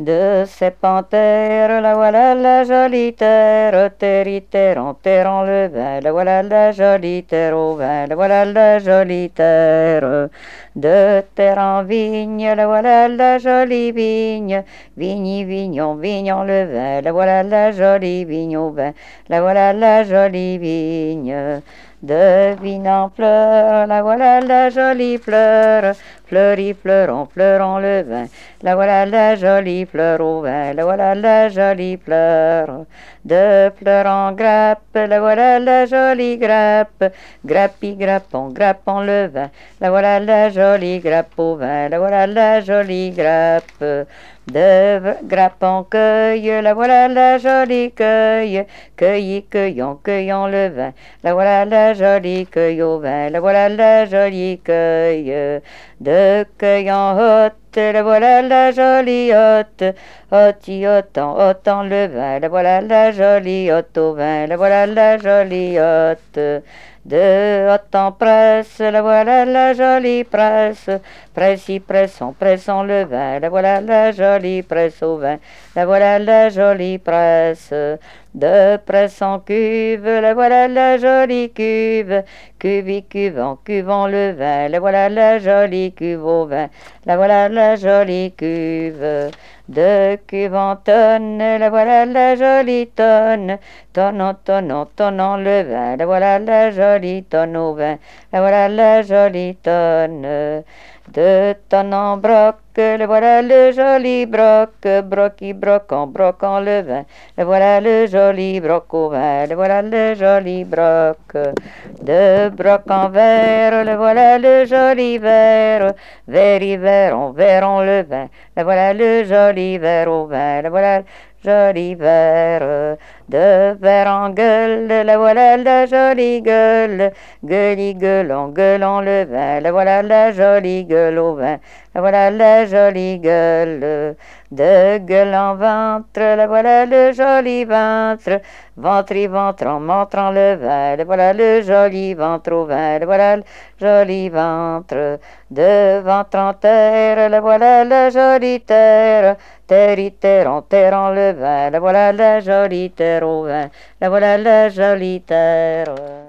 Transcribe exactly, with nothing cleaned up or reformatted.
de ces panthères, la voilà la jolie terre, terre-terre, terrant le vin, la voilà la jolie terre au vin, la voilà la jolie terre, de terre en vigne, la voilà la jolie vigne, vigne, vignon, vignon le vin, la voilà la jolie vigne au vin, la voilà la jolie vigne. De vigne en fleurs, la voilà la jolie fleur, fleurit, fleurons, fleurons le vin, la voilà la jolie fleur au vin, la voilà la jolie fleur. De fleurs en grappe, la voilà la jolie grappe, grappi, grappons, grappons le vin, la voilà la jolie grappe au vin, la voilà la jolie grappe. De grappe en cueille, la voilà la jolie cueille, cueillis, cueillons, cueillons le vin, la voilà la jolie cueille au vin, la voilà la jolie cueille. De cueille en hotte, la voilà la jolie hotte, hotti, hottant, hottant le vin, la voilà la jolie hotte au vin, la voilà la jolie hotte. De hotte en presse, la voilà la jolie presse, pressi, pressons, pressons le vin, la voilà la jolie presse au vin, la voilà la jolie presse. De presse en cuve, la voilà la jolie cuve, cuvi, cuvant, cuvant le vin, la voilà la jolie cuve au vin, la voilà la jolie cuve. De cuve en tonne, la voilà la jolie tonne, tonnant, tonnant, tonnant le vin, la voilà la jolie tonne au vin, la voilà la jolie tonne. De tonne en broc, le voilà le joli broc, broci, brocant, brocant le vin, le voilà le joli broc au vin, le voilà le joli broc. De broc en verre, le voilà le joli verre, verri, verron, verron le vin, le voilà le joli verre au vin, le voilà le joli verre. De verre en gueule, la voilà la jolie gueule, gueulis, gueulon, gueulon le vin, la voilà la jolie gueule au vin, la voilà la jolie gueule. De gueule en ventre, la voilà le joli ventre, ventri, ventrant, montrant le vin, la voilà le joli ventre au vin, la voilà le joli ventre. De ventre en terre, la voilà la jolie terre, terri, terrant, terrant le vin, la voilà la jolie terre au vin, la voilà la jolie terre.